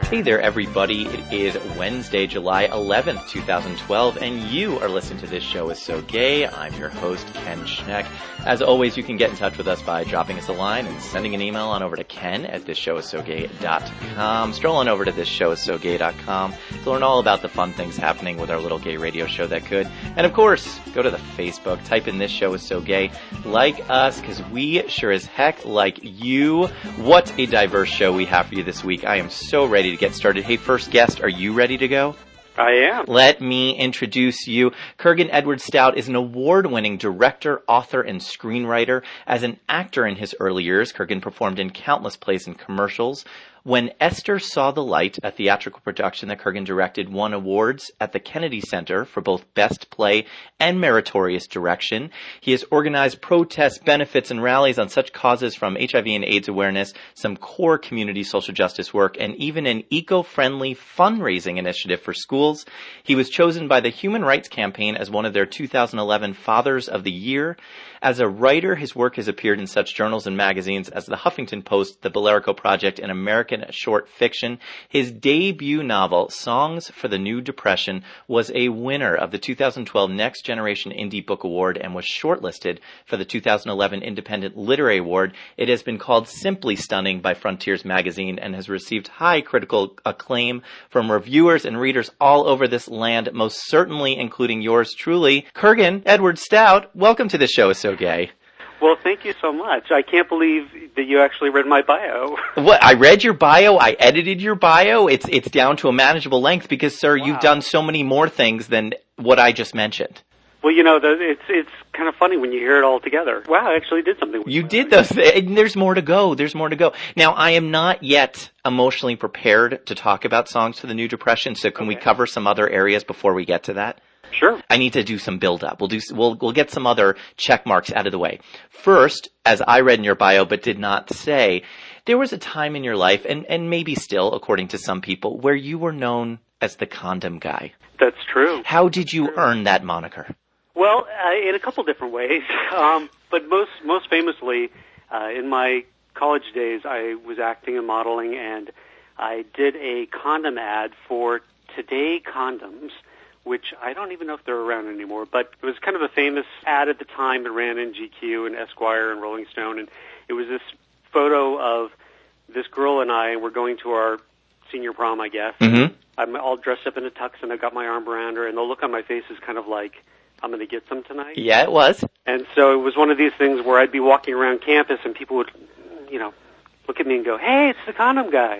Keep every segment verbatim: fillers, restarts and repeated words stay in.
Hey there, everybody. It is Wednesday, July eleventh, twenty twelve, and you are listening to This Show Is So Gay. I'm your host, Ken Schneck. As always, you can get in touch with us by dropping us a line and sending an email on over to ken at this show is so gay dot com. Stroll on over to this show is so gay dot com to learn all about the fun things happening with our little gay radio show that could. And of course, go to the Facebook, type in This Show Is So Gay. Like us, because we sure as heck like you. What a diverse show we have for you this week. I am so ready to get started. Hey, first guest, are you ready to go? I am. Let me introduce you. Kurgan Edward Stout is an award-winning director, author, and screenwriter. As an actor in his early years, Kurgan performed in countless plays and commercials. When Esther Saw the Light, a theatrical production that Kurgan directed, won awards at the Kennedy Center for both Best Play and Meritorious Direction. He has organized protests, benefits, and rallies on such causes from H I V and AIDS awareness, some core community social justice work, and even an eco-friendly fundraising initiative for schools. He was chosen by the Human Rights Campaign as one of their two thousand eleven Fathers of the Year. As a writer, his work has appeared in such journals and magazines as the Huffington Post, the Bellerico Project, and American Short Fiction. His debut novel, Songs for the New Depression, was a winner of the two thousand twelve Next Generation Indie Book Award and was shortlisted for the two thousand eleven Independent Literary Award. It has been called Simply Stunning by Frontiers Magazine and has received high critical acclaim from reviewers and readers all over this land, most certainly including yours truly. Kurgan Edward Stout, welcome to The Show Is So Gay. Well, thank you so much. I can't believe that you actually read my bio. What? I read your bio. I edited your bio. It's it's down to a manageable length because, sir, wow. You've done so many more things than what I just mentioned. Well, you know, it's it's kind of funny when you hear it all together. Wow, I actually did something with You did those things. There's more to go. There's more to go. Now, I am not yet emotionally prepared to talk about Songs for the New Depression, so can okay. we cover some other areas before we get to that? Sure. I need to do some build-up. We'll do. We'll we'll get some other check marks out of the way. First, as I read in your bio but did not say, there was a time in your life, and, and maybe still, according to some people, where you were known as the condom guy. That's true. How did you true. earn that moniker? Well, uh, in a couple different ways, um, but most most famously, uh, in my college days, I was acting and modeling, and I did a condom ad for Today Condoms, which I don't even know if they're around anymore, but it was kind of a famous ad at the time. It ran in G Q and Esquire and Rolling Stone, and it was this photo of this girl and I, and we're going to our senior prom, I guess. Mm-hmm. I'm all dressed up in a tux, and I've got my arm around her, and the look on my face is kind of like, I'm going to get some tonight. Yeah, it was. And so it was one of these things where I'd be walking around campus, and people would, you know, look at me and go, hey, it's the condom guy.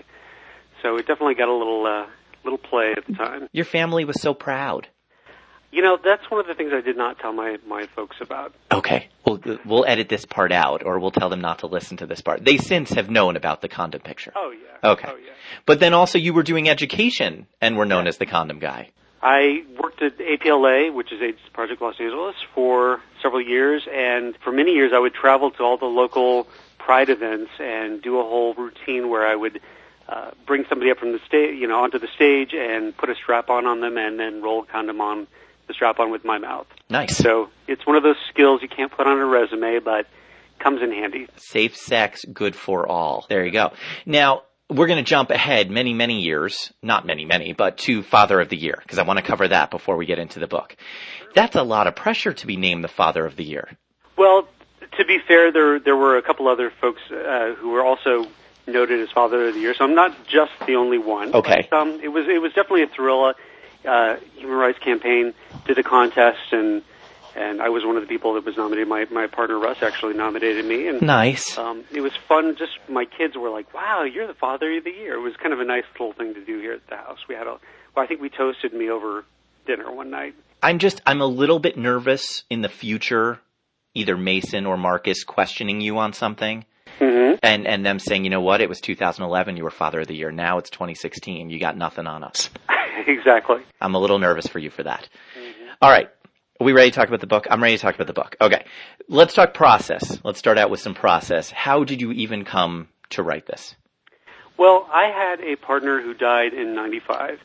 So it definitely got a little... Uh, little play at the time. Your family was so proud. You know, that's one of the things I did not tell my, my folks about. Okay. We'll, we'll edit this part out, or we'll tell them not to listen to this part. They since have known about the condom picture. Oh, yeah. Okay. Oh, yeah. But then also you were doing education and were known yeah. as the condom guy. I worked at A P L A, which is AIDS Project Los Angeles, for several years, and for many years I would travel to all the local Pride events and do a whole routine where I would Uh, bring somebody up from the stage, you know, onto the stage and put a strap-on on them and then roll a condom on the strap-on with my mouth. Nice. So it's one of those skills you can't put on a resume, but comes in handy. Safe sex, good for all. There you go. Now, we're going to jump ahead many, many years, not many, many, but to Father of the Year, because I want to cover that before we get into the book. That's a lot of pressure to be named the Father of the Year. Well, to be fair, there there were a couple other folks uh, who were also noted as Father of the Year, so I'm not just the only one. Okay. But, um, it was it was definitely a thrill. Uh, Human Rights Campaign did a contest, and and I was one of the people that was nominated. My my partner Russ actually nominated me. And, nice. Um, it was fun. Just my kids were like, "Wow, you're the Father of the Year." It was kind of a nice little thing to do here at the house. We had a, well, I think we toasted me over dinner one night. I'm just I'm a little bit nervous in the future, either Mason or Marcus questioning you on something. Mm-hmm. And and them saying, you know what, it was two thousand eleven, you were Father of the Year. Now it's twenty sixteen, you got nothing on us. Exactly. I'm a little nervous for you for that. Mm-hmm. All right. Are we ready to talk about the book? I'm ready to talk about the book. Okay. Let's talk process. Let's start out with some process. How did you even come to write this? Well, I had a partner who died in ninety-five,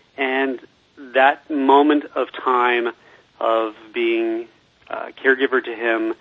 and that moment of time of being a caregiver to him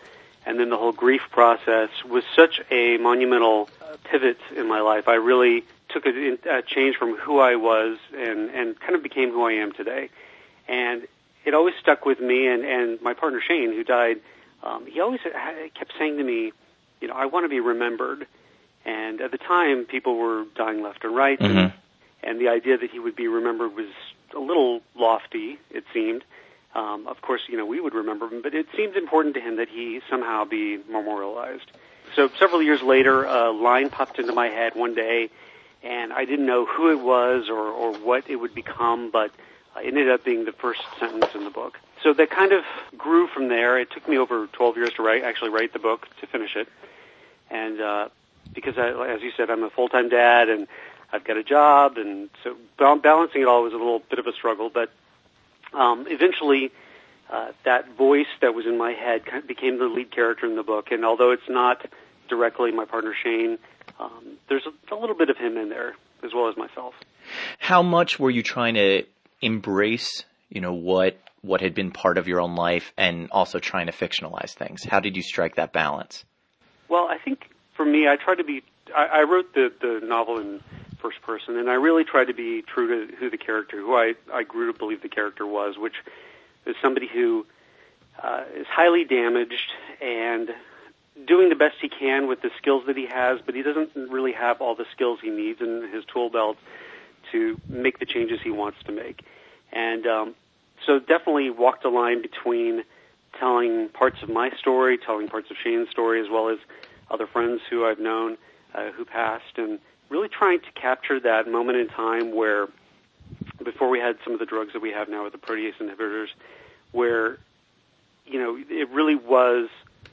and then the whole grief process was such a monumental uh, pivot in my life. I really took a, a change from who I was and, and kind of became who I am today. And it always stuck with me, and, and my partner Shane, who died, um, he always kept saying to me, you know, I want to be remembered. And at the time, people were dying left and right, mm-hmm. and, and the idea that he would be remembered was a little lofty, it seemed. Um, of course, you know, we would remember him, but it seemed important to him that he somehow be memorialized. So several years later, a line popped into my head one day, and I didn't know who it was or, or what it would become, but it ended up being the first sentence in the book. So that kind of grew from there. It took me over twelve years to write, actually write the book, to finish it. And uh, because, I, as you said, I'm a full-time dad, and I've got a job, and so balancing it all was a little bit of a struggle, but Um, eventually, uh, that voice that was in my head kind of became the lead character in the book. And although it's not directly my partner Shane, um, there's a, a little bit of him in there as well as myself. How much were you trying to embrace, you know, what what had been part of your own life, and also trying to fictionalize things? How did you strike that balance? Well, I think for me, I tried to be. I, I wrote the the novel in first person, and I really tried to be true to who the character, who I, I grew to believe the character was, which is somebody who uh, is highly damaged and doing the best he can with the skills that he has, but he doesn't really have all the skills he needs in his tool belt to make the changes he wants to make. And um, so definitely walked a line between telling parts of my story, telling parts of Shane's story, as well as other friends who I've known uh, who passed, and really trying to capture that moment in time where, before we had some of the drugs that we have now with the protease inhibitors, where, you know, it really was,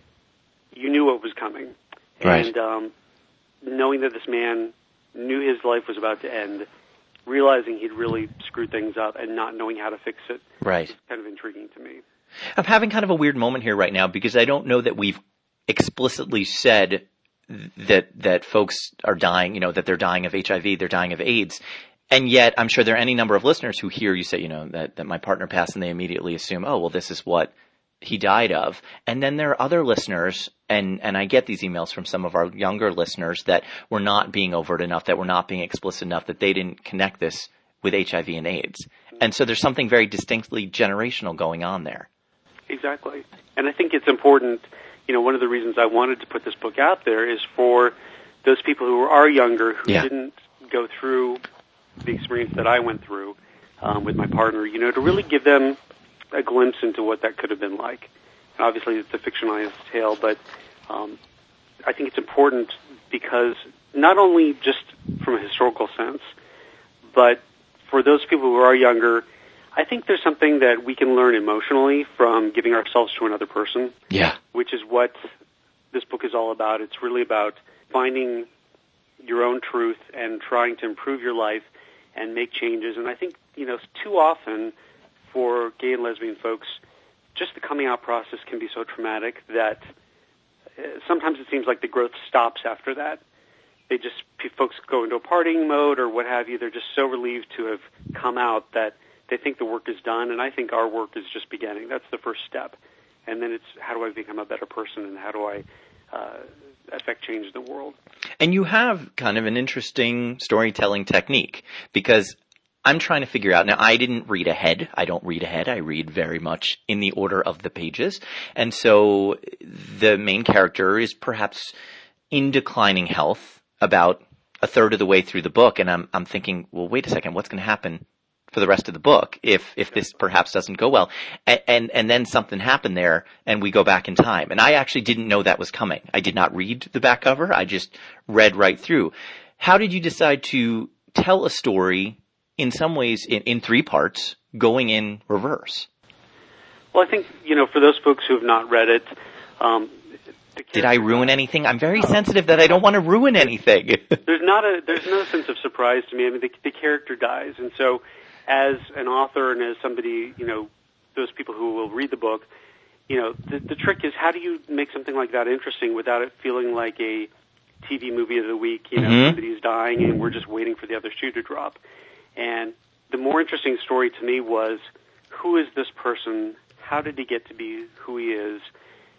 you knew what was coming. Right. And um, knowing that this man knew his life was about to end, realizing he'd really screwed things up and not knowing how to fix it, right, was kind of intriguing to me. I'm having kind of a weird moment here right now, because I don't know that we've explicitly said that that folks are dying, you know, that they're dying of H I V, they're dying of AIDS. And yet I'm sure there are any number of listeners who hear you say, you know, that, that my partner passed, and they immediately assume, oh, well, this is what he died of. And then there are other listeners, and, and I get these emails from some of our younger listeners that were not being overt enough, that were not being explicit enough, that they didn't connect this with H I V and AIDS. And so there's something very distinctly generational going on there. Exactly. And I think it's important. You know, one of the reasons I wanted to put this book out there is for those people who are younger, who yeah. didn't go through the experience that I went through um, with my partner, you know, to really give them a glimpse into what that could have been like. And obviously, it's a fictionalized tale, but um, I think it's important because not only just from a historical sense, but for those people who are younger, I think there's something that we can learn emotionally from giving ourselves to another person. Yeah. Which is what this book is all about. It's really about finding your own truth and trying to improve your life and make changes. And I think, you know, too often for gay and lesbian folks, just the coming out process can be so traumatic that sometimes it seems like the growth stops after that. They just, folks go into a partying mode or what have you. They're just so relieved to have come out that they think the work is done, and I think our work is just beginning. That's the first step. And then it's, how do I become a better person, and how do I uh, affect change in the world? And you have kind of an interesting storytelling technique, because I'm trying to figure out, now I didn't read ahead. I don't read ahead. I read very much in the order of the pages. And so the main character is perhaps in declining health about a third of the way through the book, and I'm I'm thinking, well, wait a second, what's going to happen for the rest of the book if if this perhaps doesn't go well? And, and and then something happened there, and we go back in time. And I actually didn't know that was coming. I did not read the back cover. I just read right through. How did you decide to tell a story in some ways in, in three parts, going in reverse? Well, I think, you know, for those folks who have not read it, um, did I ruin anything? I'm very sensitive that I don't want to ruin anything. there's not a there's no sense of surprise to me. I mean, the, the character dies, and so as an author and as somebody, you know, those people who will read the book, you know, the, the trick is, how do you make something like that interesting without it feeling like a T V movie of the week? You know, mm-hmm. somebody's dying and we're just waiting for the other shoe to drop. And the more interesting story to me was, who is this person? How did he get to be who he is?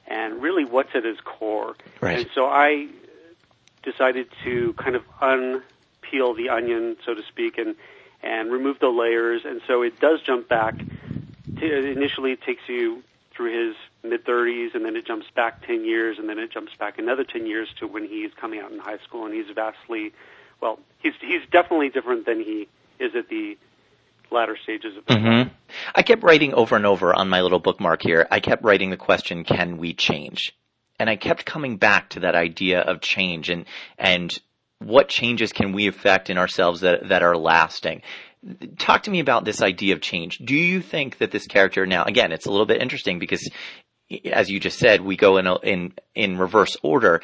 and really what's at his core. Right. And so I decided to kind of unpeel the onion, so to speak, and, and remove the layers. And so it does jump back. To, initially, it takes you through his mid-thirties, and then it jumps back ten years, and then it jumps back another ten years to when he's coming out in high school, and he's vastly, well, he's he's definitely different than he is at the latter stages of his mm-hmm. life. I kept writing over and over on my little bookmark here, I kept writing the question, can we change? And I kept coming back to that idea of change and and what changes can we affect in ourselves that that are lasting. Talk to me about this idea of change. Do you think that this character now, again, it's a little bit interesting because, as you just said, we go in a, in in reverse order.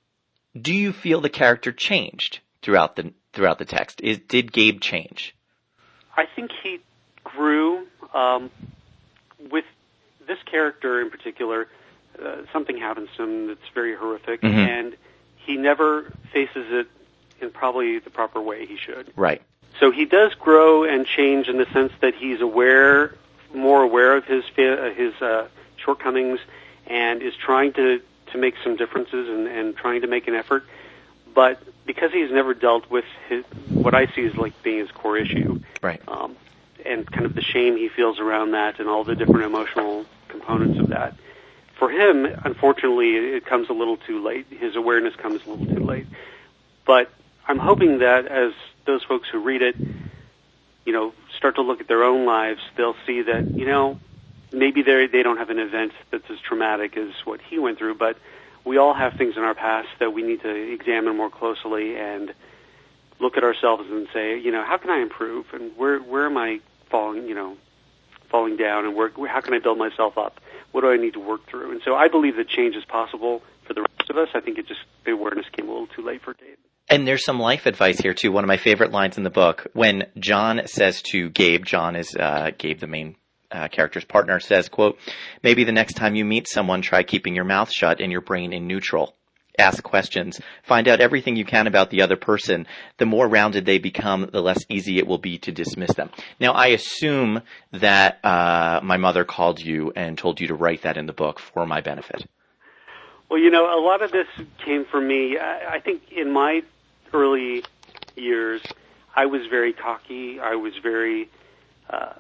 Do you feel the character changed throughout the throughout the text? Is did Gabe change? I think he grew. Um, with this character in particular, uh, something happens to him that's very horrific, mm-hmm. and he never faces it in probably the proper way he should. Right. So he does grow and change in the sense that he's aware, more aware of his his uh, shortcomings, and is trying to, to make some differences and, and trying to make an effort. But because he's never dealt with his, what I see as like being his core issue, right, um, and kind of the shame he feels around that and all the different emotional components of that, for him, unfortunately, it comes a little too late. His awareness comes a little too late. But I'm hoping that as those folks who read it, you know, start to look at their own lives, they'll see that, you know, maybe they they don't have an event that's as traumatic as what he went through, but we all have things in our past that we need to examine more closely and look at ourselves and say, you know, how can I improve, and where where am I falling, you know, falling down, and where how can I build myself up? What do I need to work through? And so I believe that change is possible for the rest of us. I think it just the awareness came a little too late for Dave. And there's some life advice here, too. One of my favorite lines in the book, when John says to Gabe, John is uh, Gabe, the main uh, character's partner, says, quote, maybe the next time you meet someone, try keeping your mouth shut and your brain in neutral. Ask questions. Find out everything you can about the other person. The more rounded they become, the less easy it will be to dismiss them. Now, I assume that uh, my mother called you and told you to write that in the book for my benefit. Well, you know, a lot of this came from me. I, I think in my early years, I was very cocky. I was very, uh,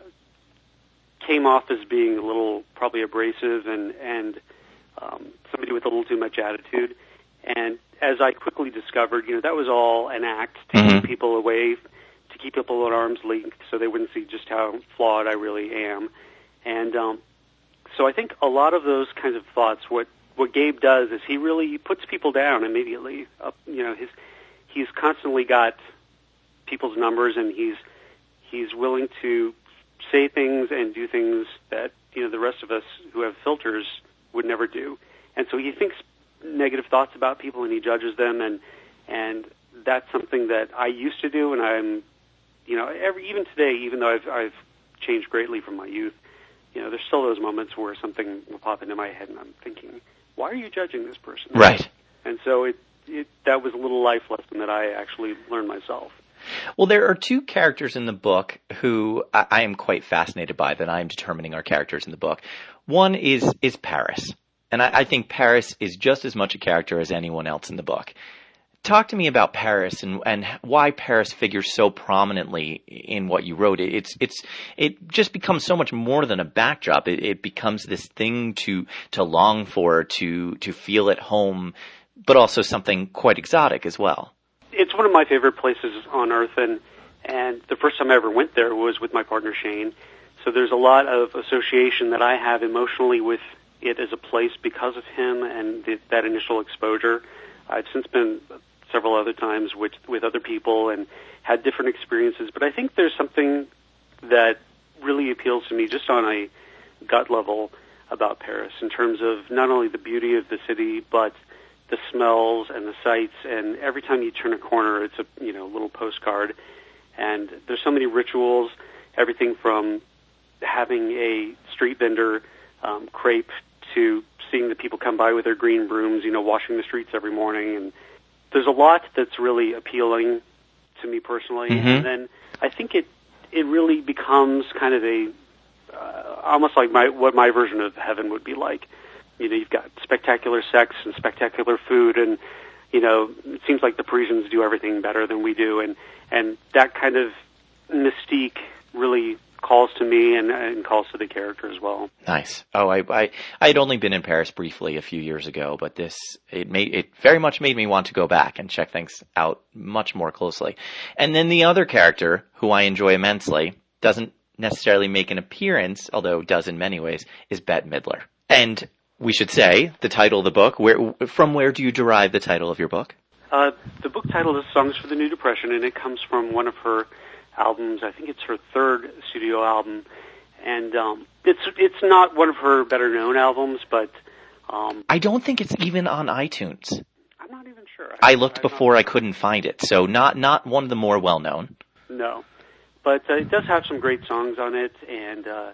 came off as being a little probably abrasive and, and um, somebody with a little too much attitude. And as I quickly discovered, you know, that was all an act to mm-hmm. keep people away, to keep people at arm's length so they wouldn't see just how flawed I really am. And um, so I think a lot of those kinds of thoughts, what, what Gabe does is he really puts people down immediately. Up, you know, his He's constantly got people's numbers, and he's he's willing to say things and do things that, you know, the rest of us who have filters would never do. And so he thinks negative thoughts about people, and he judges them, and and that's something that I used to do, and I'm, you know, every even today, even though I've I've changed greatly from my youth, you know, there's still those moments where something will pop into my head, and I'm thinking, why are you judging this person? Right. And so it. It, that was a little life lesson that I actually learned myself. Well, there are two characters in the book who I, I am quite fascinated by, that I am determining are characters in the book. One is is Paris, and I, I think Paris is just as much a character as anyone else in the book. Talk to me about Paris and, and why Paris figures so prominently in what you wrote. It, it's it's it just becomes so much more than a backdrop. It, it becomes this thing to to long for, to to feel at home, but also something quite exotic as well. It's one of my favorite places on Earth, and and the first time I ever went there was with my partner Shane. So there's a lot of association that I have emotionally with it as a place because of him and the, that initial exposure. I've since been several other times with with other people and had different experiences, but I think there's something that really appeals to me just on a gut level about Paris in terms of not only the beauty of the city, but the smells and the sights, and every time you turn a corner, it's a you know little postcard. And there's so many rituals, everything from having a street vendor um, crepe to seeing the people come by with their green brooms, you know, washing the streets every morning. And there's a lot that's really appealing to me personally. Mm-hmm. And then I think it it really becomes kind of a uh, almost like my what my version of heaven would be like. you know, you've got spectacular sex and spectacular food, and you know, it seems like the Parisians do everything better than we do, and and that kind of mystique really calls to me and, and calls to the character as well. Nice. Oh, I, I, I had only been in Paris briefly a few years ago, but this, it made, it very much made me want to go back and check things out much more closely. And then the other character, who I enjoy immensely, doesn't necessarily make an appearance, although does in many ways, is Bette Midler. And we should say, the title of the book, where, from where do you derive the title of your book? Uh, the book title is Songs for the New Depression, and it comes from one of her albums. I think it's her third studio album, and um, it's it's not one of her better known albums, but um, I don't think it's even on iTunes. I'm not even sure. I, I looked I'm before, not... I couldn't find it, so not not one of the more well known. No, but uh, it does have some great songs on it, and uh,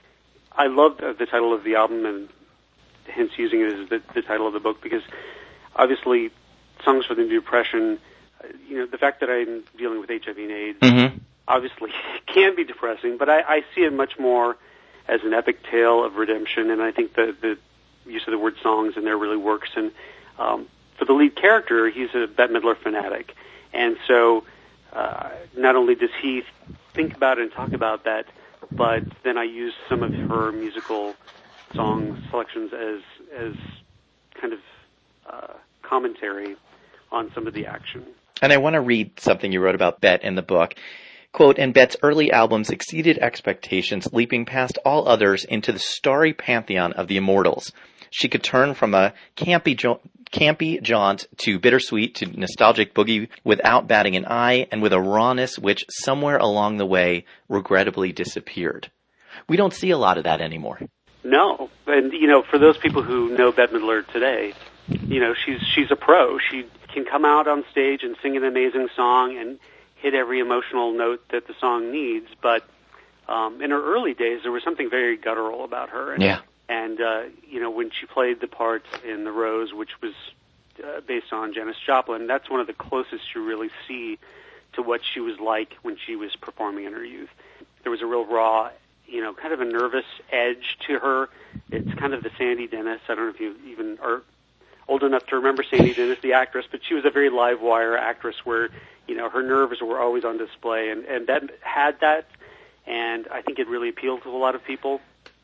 I love the, the title of the album, and hence using it as the, the title of the book, because obviously Songs for the New Depression, uh, you know, the fact that I'm dealing with H I V and AIDS. Mm-hmm. Obviously can be depressing, but I, I see it much more as an epic tale of redemption, and I think the, the use of the word songs in there really works. And um, for the lead character, he's a Bette Midler fanatic, and so uh, not only does he think about and talk about that, but then I use some of her musical song selections as as kind of uh, commentary on some of the action. And I want to read something you wrote about Bette in the book. Quote, and Bette's early albums exceeded expectations, leaping past all others into the starry pantheon of the immortals. She could turn from a campy, jo- campy jaunt to bittersweet to nostalgic boogie without batting an eye, and with a rawness which somewhere along the way regrettably disappeared. We don't see a lot of that anymore. No, and you know, for those people who know Bette Midler today, you know, she's she's a pro. She can come out on stage and sing an amazing song and hit every emotional note that the song needs, but um, in her early days, there was something very guttural about her. And, yeah. And, uh, you know, when she played the part in The Rose, which was uh, based on Janis Joplin, that's one of the closest you really see to what she was like when she was performing in her youth. There was a real raw, you know, kind of a nervous edge to her. It's kind of the Sandy Dennis. I don't know if you even are old enough to remember Sandy Dennis, the actress, but she was a very live wire actress where, you know, her nerves were always on display, and, and Bette had that, and I think it really appealed to a lot of people,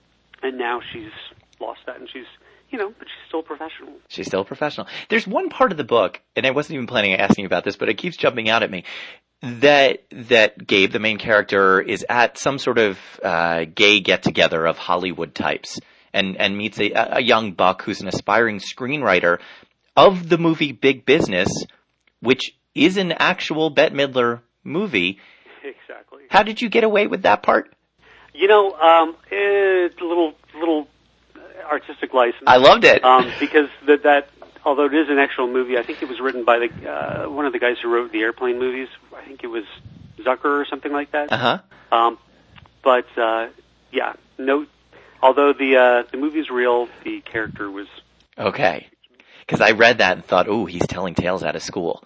and now she's lost that, and she's, you know, but she's still a professional. She's still a professional. There's one part of the book, and I wasn't even planning on asking about this, but it keeps jumping out at me, that that Gabe, the main character, is at some sort of uh, gay get-together of Hollywood types, and, and meets a, a young buck who's an aspiring screenwriter of the movie Big Business, which is an actual Bette Midler movie. Exactly. How did you get away with that part? You know, um, it's a little little artistic license. I loved it. Um, because that, that, although it is an actual movie, I think it was written by the uh, one of the guys who wrote the Airplane movies. I think it was Zucker or something like that. Uh-huh. Um, but, uh, yeah, no, although the uh, the movie's real, the character was... Okay. Because I read that and thought, ooh, he's telling tales out of school.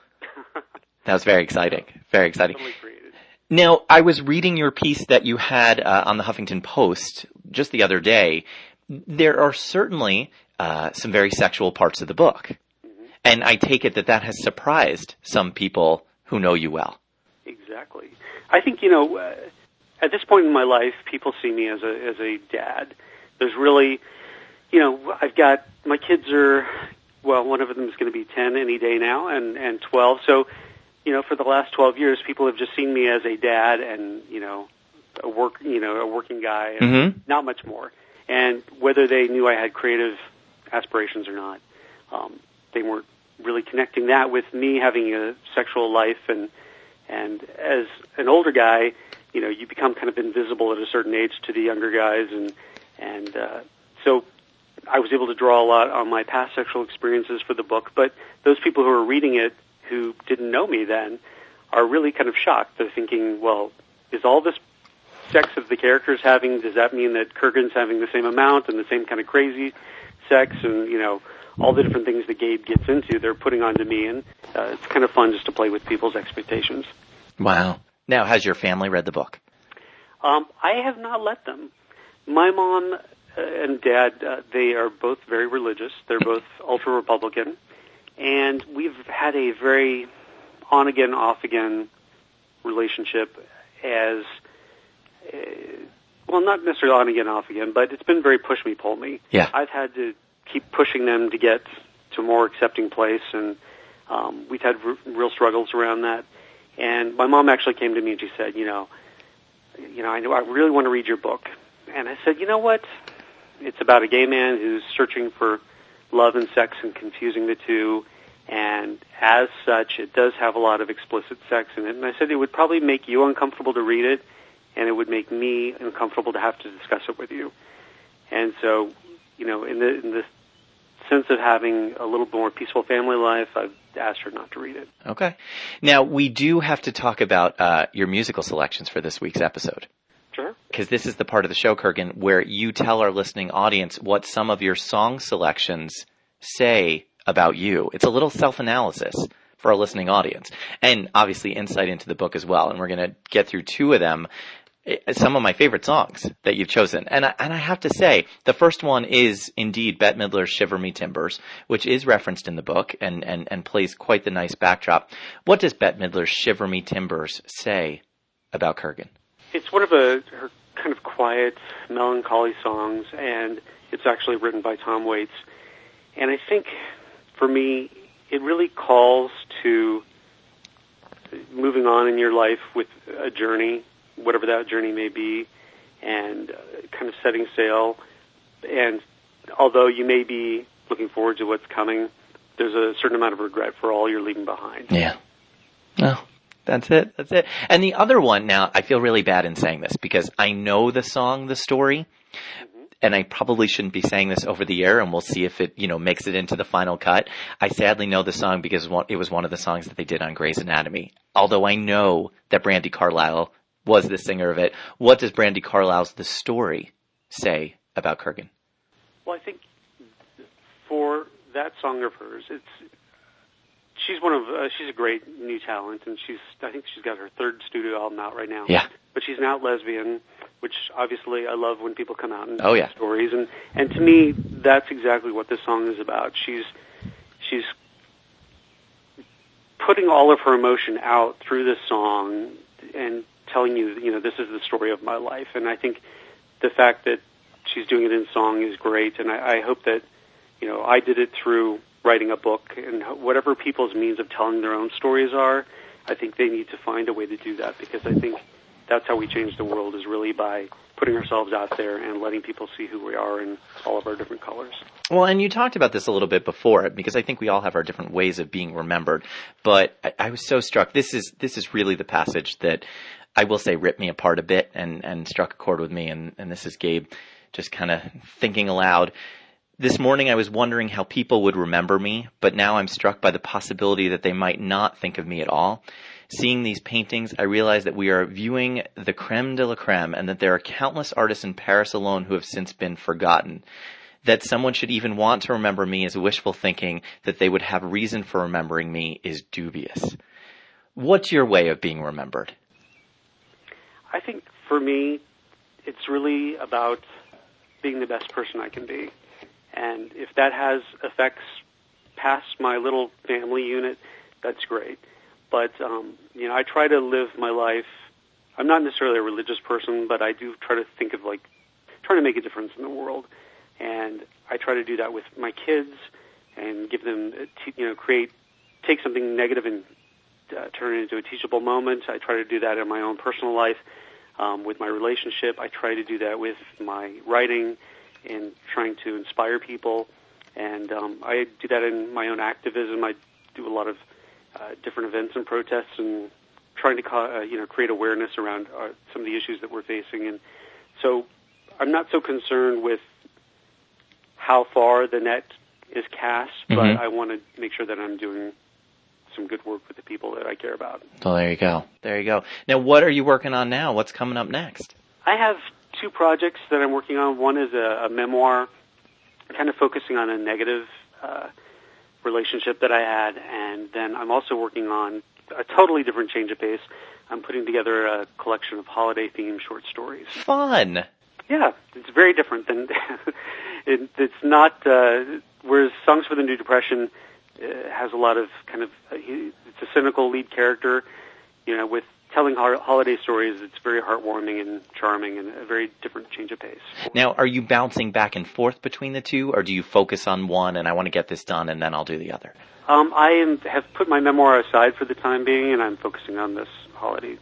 That was very exciting. Very exciting. Totally created. Now, I was reading your piece that you had uh, on the Huffington Post just the other day. There are certainly uh, some very sexual parts of the book. Mm-hmm. And I take it that that has surprised some people who know you well. Exactly. I think, you know, uh, at this point in my life, people see me as a as a dad. There's really, you know, I've got, my kids are, well, one of them is going to be ten any day now, and, and twelve. So, you know, for the last twelve years, people have just seen me as a dad and, you know, a work, you know, a working guy, and mm-hmm. not much more. And whether they knew I had creative aspirations or not, um, they weren't really connecting that with me having a sexual life. And and as an older guy, you know, you become kind of invisible at a certain age to the younger guys, and and uh, so I was able to draw a lot on my past sexual experiences for the book. But those people who are reading it who didn't know me then are really kind of shocked. They're thinking, well, is all this sex of the characters having, does that mean that Kurgan's having the same amount and the same kind of crazy sex, and, you know, all the different things that Gabe gets into, they're putting onto me, and uh, it's kind of fun just to play with people's expectations. Wow. Now, has your family read the book? Um, I have not let them. My mom and Dad, uh, they are both very religious. They're both ultra-Republican. And we've had a very on-again, off-again relationship as, uh, well, not necessarily on-again, off-again, but it's been very push-me-pull-me. Yeah. I've had to keep pushing them to get to a more accepting place, and um, we've had r- real struggles around that. And my mom actually came to me and she said, you know, you know, I know I really want to read your book. And I said, you know what? It's about a gay man who's searching for love and sex and confusing the two. And as such, it does have a lot of explicit sex in it. And I said it would probably make you uncomfortable to read it, and it would make me uncomfortable to have to discuss it with you. And so, you know, in the, in the sense of having a little more peaceful family life, I've asked her not to read it. Okay. Now, we do have to talk about uh, your musical selections for this week's episode. Sure. Because this is the part of the show, Kurgan, where you tell our listening audience what some of your song selections say about you. It's a little self-analysis for our listening audience. And obviously insight into the book as well. And we're going to get through two of them. Some of my favorite songs that you've chosen. And I, and I have to say, the first one is indeed Bette Midler's Shiver Me Timbers, which is referenced in the book and, and, and plays quite the nice backdrop. What does Bette Midler's Shiver Me Timbers say about Kurgan? It's one of a, her kind of quiet, melancholy songs, and it's actually written by Tom Waits. And I think, for me, it really calls to moving on in your life with a journey, whatever that journey may be, and uh, kind of setting sail. And although you may be looking forward to what's coming, there's a certain amount of regret for all you're leaving behind. Yeah. No. That's it. That's it. And the other one, now, I feel really bad in saying this because I know the song, The Story, mm-hmm. and I probably shouldn't be saying this over the air, and we'll see if it, you know, makes it into the final cut. I sadly know the song because it was one of the songs that they did on Grey's Anatomy. Although I know that Brandi Carlile was the singer of it. What does Brandi Carlile's The Story say about Kurgan? Well, I think for that song of hers, it's she's one of uh, she's a great new talent, and she's I think she's got her third studio album out right now. Yeah. But she's an out lesbian, which obviously I love when people come out and oh, tell yeah. stories, and and to me that's exactly what this song is about. She's she's putting all of her emotion out through this song and telling you, you know, this is the story of my life. And I think the fact that she's doing it in song is great, and I, I hope that, you know, I did it through writing a book, and whatever people's means of telling their own stories are, I think they need to find a way to do that, because I think that's how we change the world, is really by putting ourselves out there and letting people see who we are in all of our different colors. Well, and you talked about this a little bit before, because I think we all have our different ways of being remembered, but I, I was so struck. This is this is really the passage that I will say ripped me apart a bit and, and struck a chord with me, and, and this is Gabe just kind of thinking aloud. This morning I was wondering how people would remember me, but now I'm struck by the possibility that they might not think of me at all. Seeing these paintings, I realize that we are viewing the creme de la creme, and that there are countless artists in Paris alone who have since been forgotten. That someone should even want to remember me is wishful thinking. That they would have reason for remembering me is dubious. What's your way of being remembered? I think for me, it's really about being the best person I can be. And if that has effects past my little family unit, that's great. But, um, you know, I try to live my life. I'm not necessarily a religious person, but I do try to think of, like, trying to make a difference in the world. And I try to do that with my kids and give them, you know, create, take something negative and uh, turn it into a teachable moment. I try to do that in my own personal life, um, with my relationship. I try to do that with my writing and trying to inspire people. And um, I do that in my own activism. I do a lot of uh, different events and protests and trying to, uh, you know, create awareness around uh, some of the issues that we're facing. And so I'm not so concerned with how far the net is cast, but mm-hmm. I want to make sure that I'm doing some good work with the people that I care about. Well, there you go. There you go. Now, what are you working on now? What's coming up next? I have two projects that I'm working on. One is a, a memoir, kind of focusing on a negative uh, relationship that I had, and then I'm also working on a totally different change of pace. I'm putting together a collection of holiday-themed short stories. Fun! Yeah, it's very different than it, it's not. Uh, whereas Songs for the New Depression uh, has a lot of kind of uh, he, it's a cynical lead character, you know, with telling ho- holiday stories. It's very heartwarming and charming, and a very different change of pace. Now, are you bouncing back and forth between the two, or do you focus on one and I want to get this done and then I'll do the other? Um, I am, have put my memoir aside for the time being, and I'm focusing on this holiday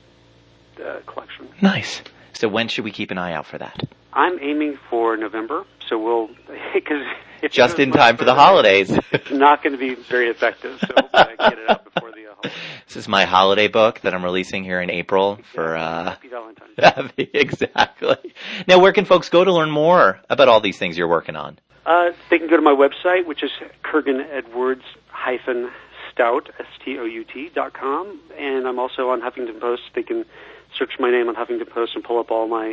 uh, collection. Nice. So when should we keep an eye out for that? I'm aiming for November, so we'll, because just in time for the holidays. It's not going to be very effective, so I get it out before the uh, holidays. This is my holiday book that I'm releasing here in April for, uh, Happy Valentine's Day. Exactly. Now, where can folks go to learn more about all these things you're working on? Uh, they can go to my website, which is Kurgan Edwards hyphen Stout, S T O U T dot com, and I'm also on Huffington Post. They can search my name on Huffington Post and pull up all my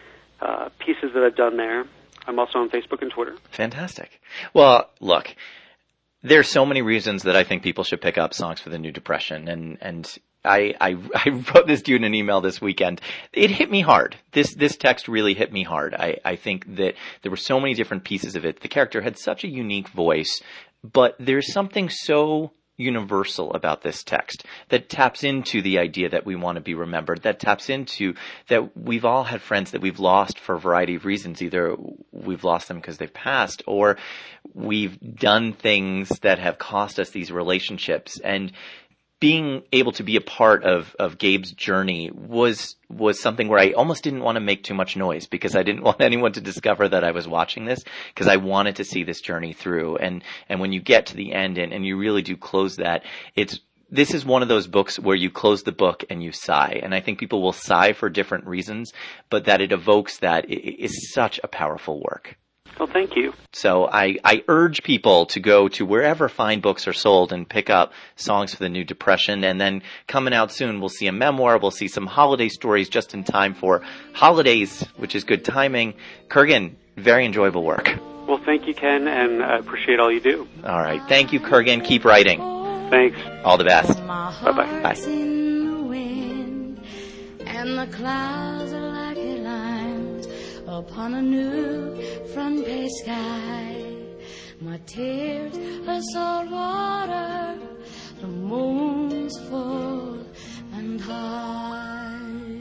uh, pieces that I've done there. I'm also on Facebook and Twitter. Fantastic. Well, look, there's so many reasons that I think people should pick up Songs for the New Depression, and and I, I I wrote this dude an email this weekend. It hit me hard. This this text really hit me hard. I, I think that there were so many different pieces of it. The character had such a unique voice, but there's something so universal about this text that taps into the idea that we want to be remembered, that taps into that we've all had friends that we've lost for a variety of reasons. Either we've lost them because they've passed, or we've done things that have cost us these relationships. And being able to be a part of, of Gabe's journey was was something where I almost didn't want to make too much noise, because I didn't want anyone to discover that I was watching this, because I wanted to see this journey through. And and when you get to the end and, and you really do close that, it's this is one of those books where you close the book and you sigh. And I think people will sigh for different reasons, but that it evokes that is such a powerful work. Well, thank you. So I, I urge people to go to wherever fine books are sold and pick up Songs for the New Depression. And then coming out soon, we'll see a memoir. We'll see some holiday stories just in time for holidays, which is good timing. Kurgan, very enjoyable work. Well, thank you, Ken, and I appreciate all you do. All right. Thank you, Kurgan. Keep writing. Thanks. All the best. Bye-bye. Bye. In the wind, and the clouds are like headlines upon a new front page sky. My tears are salt water, the moon's full and high,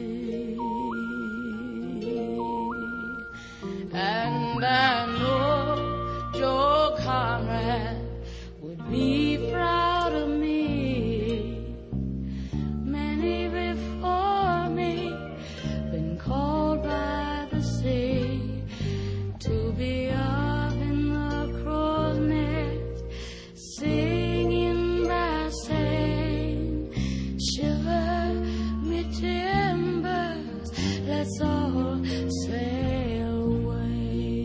and I know Joe Conrad would be proud of me. Many before me been called by the sea to be up in the crow's nest, singing by saying, shiver me timbers, let's all sail away.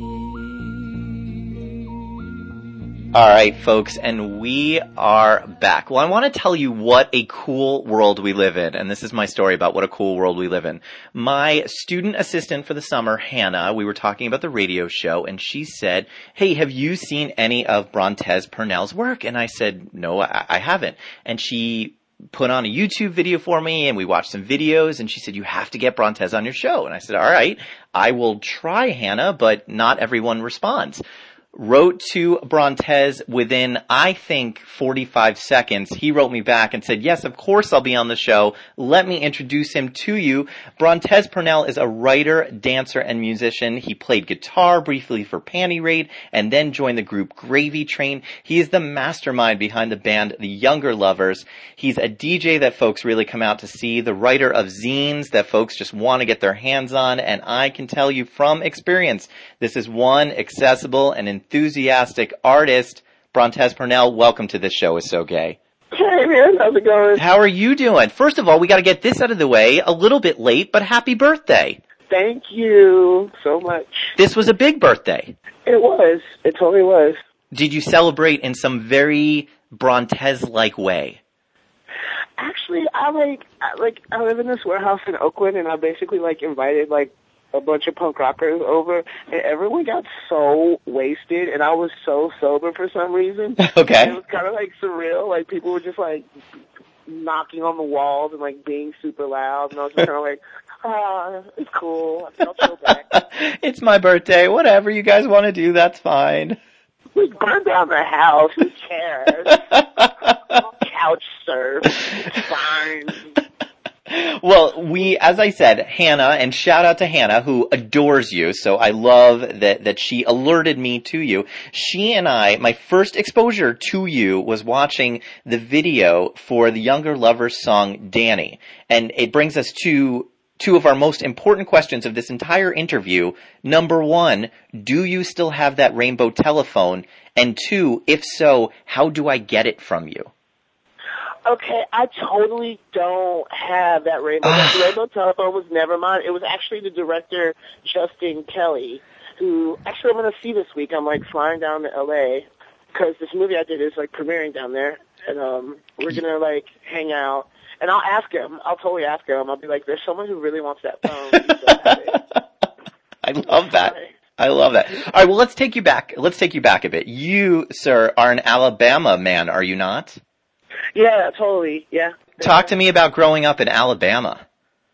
All right, folks, and we are back. Well, I want to tell you what a cool world we live in, and this is my story about what a cool world we live in. My student assistant for the summer, Hannah, we were talking about the radio show, and she said, hey, have you seen any of Brontez Purnell's work? And I said, no, I, I haven't. And she put on a YouTube video for me, and we watched some videos, and she said, you have to get Brontez on your show. And I said, all right, I will try, Hannah, but not everyone responds. Wrote to Brontez within, I think, forty-five seconds. He wrote me back and said, yes, of course I'll be on the show. Let me introduce him to you. Brontez Purnell is a writer, dancer, and musician. He played guitar briefly for Panty Raid and then joined the group Gravy Train. He is the mastermind behind the band The Younger Lovers. He's a D J that folks really come out to see, the writer of zines that folks just want to get their hands on, and I can tell you from experience, this is one accessible and enthusiastic artist. Brontez Purnell, welcome to this show is so gay. Hey man, how's it going? How are you doing? First of all, we got to get this out of the way. A little bit late, but happy birthday. Thank you so much. This was a big birthday. It was. It totally was. Did you celebrate in some very Brontez-like way? Actually, I like, I, like, I live in this warehouse in Oakland, and I basically like invited like a bunch of punk rockers over, and everyone got so wasted, and I was so sober for some reason. Okay. And it was kind of like surreal. Like people were just like knocking on the walls and like being super loud, and I was just kind of like, Uh, it's cool. I'll chill back. It's my birthday. Whatever you guys want to do, that's fine. We burn down the house. Who cares? I'll couch surf. It's fine. Well, we, as I said, Hannah, and shout out to Hannah, who adores you, so I love that, that she alerted me to you. She and I, my first exposure to you was watching the video for the Younger Lovers song, Danny. And it brings us to two of our most important questions of this entire interview. Number one, do you still have that rainbow telephone? And two, if so, how do I get it from you? Okay, I totally don't have that rainbow. That rainbow telephone was never mine. It was actually the director, Justin Kelly, who actually I'm going to see this week. I'm like flying down to L A because this movie I did is like premiering down there, and um, we're going to like hang out. And I'll ask him. I'll totally ask him. I'll be like, "There's someone who really wants that phone." I love that. I love that. All right, well, let's take you back. Let's take you back a bit. You, sir, are an Alabama man, are you not? Yeah, totally. Yeah. Talk to me about growing up in Alabama.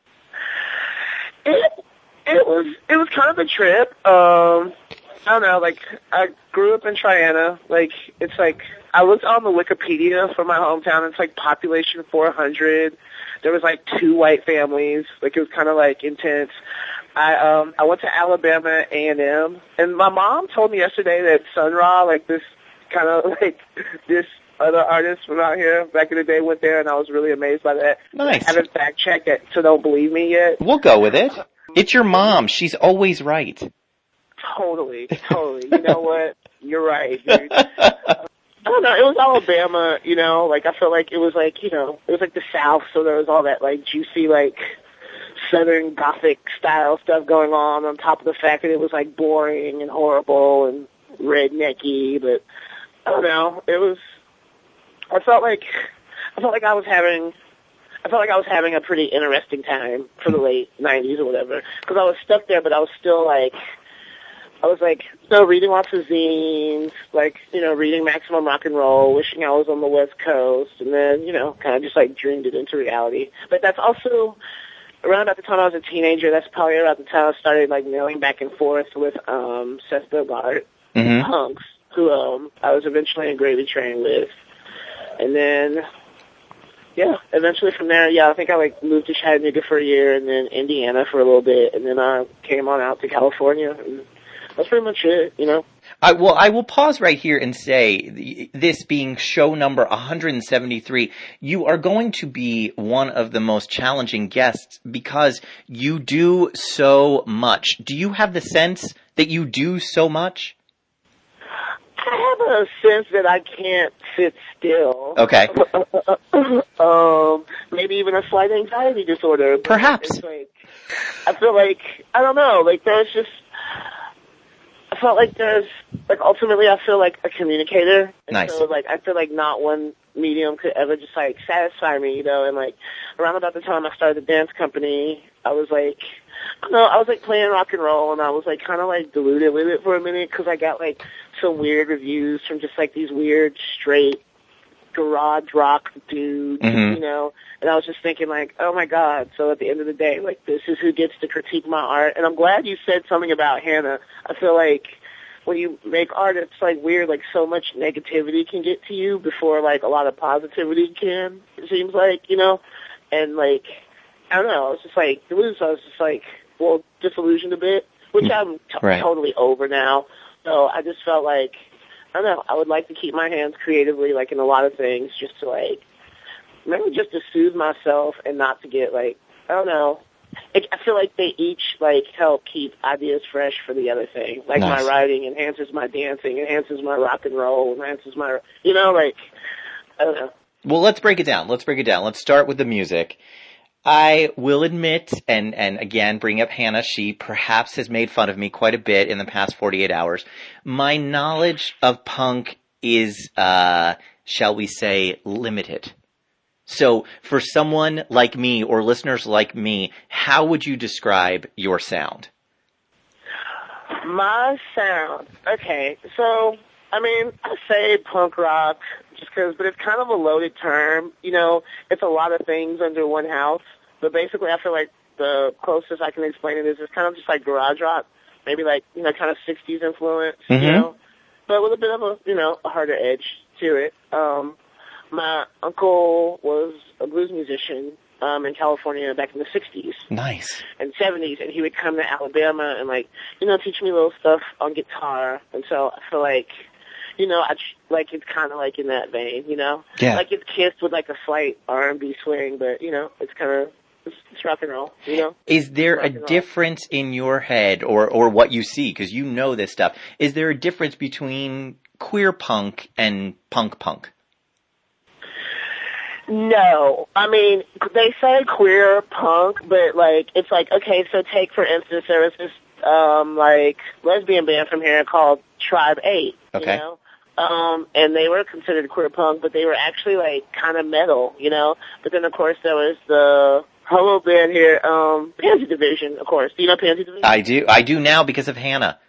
It it was it was kind of a trip. Um, I don't know. Like I grew up in Triana. Like it's like I looked on the Wikipedia for my hometown. It's like population four hundred. There was like two white families. Like it was kind of like intense. I um I went to Alabama A and M, and my mom told me yesterday that Sun Ra, like this kind of like this. Other artists from out here back in the day went there, and I was really amazed by that. Nice. I haven't fact-checked it, so don't believe me yet. We'll go with it. It's your mom. She's always right. Totally, totally. You know what? You're right, dude. I don't know. It was Alabama, you know. Like, I felt like it was like, you know, it was like the South, so there was all that, like, juicy, like, Southern Gothic style stuff going on, on top of the fact that it was, like, boring and horrible and rednecky, but I don't know. It was... I felt like I felt like I was having I felt like I was having a pretty interesting time for the late nineties or whatever, because I was stuck there, but I was still like I was like you know, reading lots of zines, like you know reading Maximum Rock and Roll, wishing I was on the West Coast, and then you know kind of just like dreamed it into reality. But that's also around about the time I was a teenager. That's probably around the time I started like mailing back and forth with um, Seth Bogart, mm-hmm. Hunks, who um, I was eventually in Gravy Train with. And then, yeah, eventually from there, yeah, I think I, like, moved to Chattanooga for a year and then Indiana for a little bit, and then I came on out to California, and that's pretty much it, you know? I, well, I will pause right here and say, this being show number one hundred seventy-three, you are going to be one of the most challenging guests because you do so much. Do you have the sense that you do so much? I have a sense that I can't sit still. Okay. um, maybe even a slight anxiety disorder. Perhaps. It's like, I feel like, I don't know, like there's just, I felt like there's, like ultimately I feel like a communicator. And nice. So like, I feel like not one medium could ever just like satisfy me, you know, and like around about the time I started the dance company, I was like, I don't know, I was like playing rock and roll and I was like kind of like deluded with it for a minute because I got like some weird reviews from just like these weird straight garage rock dudes, mm-hmm. you know, and I was just thinking like, oh my God, so at the end of the day, like this is who gets to critique my art. And I'm glad you said something about Hannah. I feel like when you make art, it's like weird, like so much negativity can get to you before like a lot of positivity can, it seems like, you know, and like, I don't know, I was just like, I was just like, well, disillusioned a bit, which I'm t- right. totally over now. So I just felt like, I don't know, I would like to keep my hands creatively, like, in a lot of things, just to, like, maybe just to soothe myself and not to get, like, I don't know. It, I feel like they each, like, help keep ideas fresh for the other thing. Like, nice. My writing enhances my dancing, enhances my rock and roll, enhances my, you know, like, I don't know. Well, let's break it down. Let's break it down. Let's start with the music. I will admit, and, and again, bring up Hannah, she perhaps has made fun of me quite a bit in the past forty-eight hours. My knowledge of punk is, uh, shall we say, limited. So, for someone like me, or listeners like me, how would you describe your sound? My sound, okay, so, I mean, I say punk rock, just because, but it's kind of a loaded term. You know, it's a lot of things under one house. But basically, I feel like the closest I can explain it is it's kind of just like garage rock, maybe like, you know, kind of sixties influence, mm-hmm. you know, but with a bit of a, you know, a harder edge to it. Um, my uncle was a blues musician, um, in California back in the sixties. Nice. And seventies, and he would come to Alabama and, like, you know, teach me little stuff on guitar. And so I feel like, you know, I, like, it's kind of like in that vein, you know? Yeah. Like, it's Kiss with, like, a slight R and B swing, but, you know, it's kind of, it's, it's rock and roll, you know? Is there a difference in your head, or, or what you see, because you know this stuff, is there a difference between queer punk and punk punk? No. I mean, they say queer punk, but, like, it's like, okay, so take, for instance, there was this, um, like, lesbian band from here called Tribe eight, okay. you know? Um, and they were considered queer punk, but they were actually, like, kind of metal, you know? But then, of course, there was the homo band here, um, Pansy Division, of course. Do you know Pansy Division? I do. I do now because of Hannah.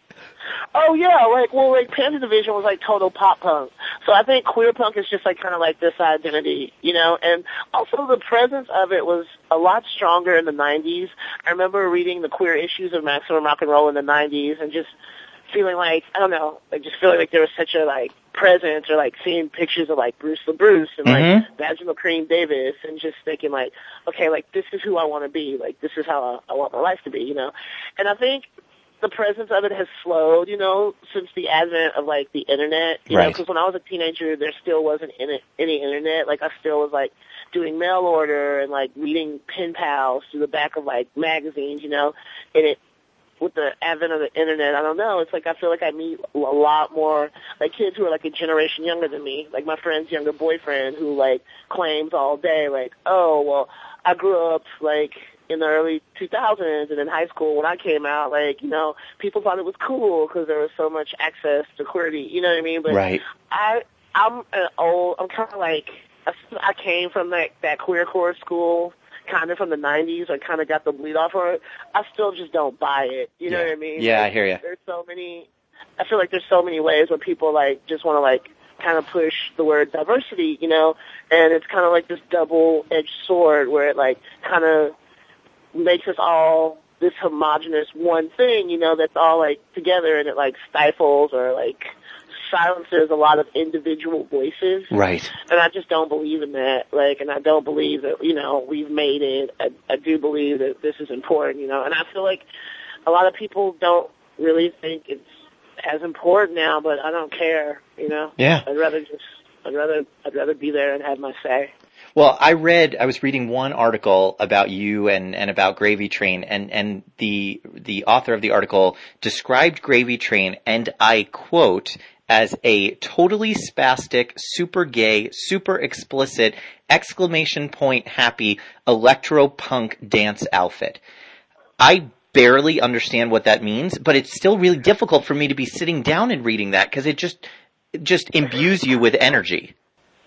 Oh, yeah, like, well, like, Pansy Division was, like, total pop punk. So I think queer punk is just, like, kind of like this identity, you know? And also the presence of it was a lot stronger in the nineties. I remember reading the queer issues of Maximum Rock and Roll in the nineties and just feeling like, I don't know, like, just feeling like there was such a, like, presence, or, like, seeing pictures of, like, Bruce LaBruce and, mm-hmm. like, Vaginal Cream Davis, and just thinking, like, okay, like, this is who I want to be. Like, this is how I, I want my life to be, you know? And I think the presence of it has slowed, you know, since the advent of, like, the internet, you right. know, because when I was a teenager, there still wasn't any, any internet. Like, I still was, like, doing mail order and, like, reading pen pals through the back of, like, magazines, you know, and it, with the advent of the internet, I don't know, it's like I feel like I meet a lot more, like, kids who are, like, a generation younger than me, like my friend's younger boyfriend who, like, claims all day, like, oh, well, I grew up, like, in the early two thousands, and in high school when I came out, like, you know, people thought it was cool because there was so much access to queerty, you know what I mean? But right. I, I'm an old, I'm kind of like, I, I came from that, that queercore school, kind of from the nineties. I kind of got the bleed off of it. I still just don't buy it. You know yeah. what I mean? Yeah, like, I hear you. There's so many, I feel like there's so many ways where people, like, just want to, like, kind of push the word diversity, you know, and it's kind of like this double-edged sword where it, like, kind of makes us all this homogenous one thing, you know, that's all, like, together, and it, like, stifles or, like, silences a lot of individual voices. Right. And I just don't believe in that. Like, and I don't believe that, you know, we've made it. I, I do believe that this is important, you know, and I feel like a lot of people don't really think it's as important now, but I don't care, you know? Yeah. I'd rather just, I'd rather, I'd rather be there and have my say. Well, I read, I was reading one article about you and, and about Gravy Train, and, and the, the author of the article described Gravy Train, and I quote, as a totally spastic, super gay, super explicit, exclamation point happy electro-punk dance outfit. I barely understand what that means, but it's still really difficult for me to be sitting down and reading that because it just, it just imbues you with energy.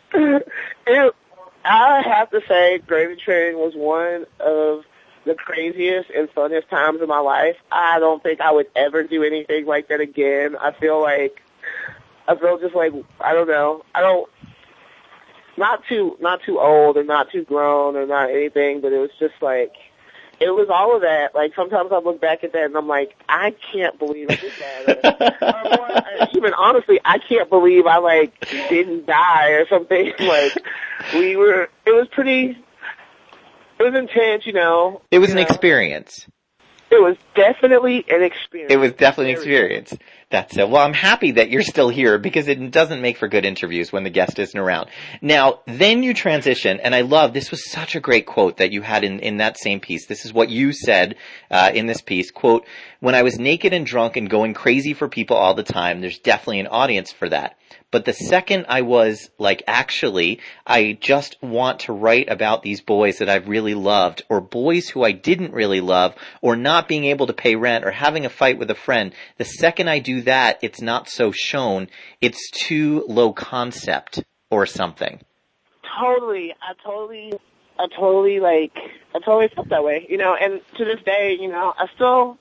It, I have to say, Gravy Train was one of the craziest and funniest times of my life. I don't think I would ever do anything like that again. I feel like I feel just like, I don't know, I don't, not too, not too old or not too grown or not anything, but it was just like, it was all of that. Like, sometimes I look back at that and I'm like, I can't believe I did that. Or, or more, even honestly, I can't believe I, like, didn't die or something. Like, we were, it was pretty, it was intense, you know. It was an know? experience. It was definitely an experience. It was definitely an experience. That's it. Well, I'm happy that you're still here because it doesn't make for good interviews when the guest isn't around. Now, then you transition, and I love, this was such a great quote that you had in, in that same piece. This is what you said uh, in this piece. Quote, when I was naked and drunk and going crazy for people all the time, there's definitely an audience for that. But the second I was like, actually, I just want to write about these boys that I've really loved, or boys who I didn't really love, or not being able to pay rent, or having a fight with a friend, the second I do that, it's not so shown. It's too low concept or something. Totally. I totally, I totally, like, I totally felt that way, you know, and to this day, you know, I still,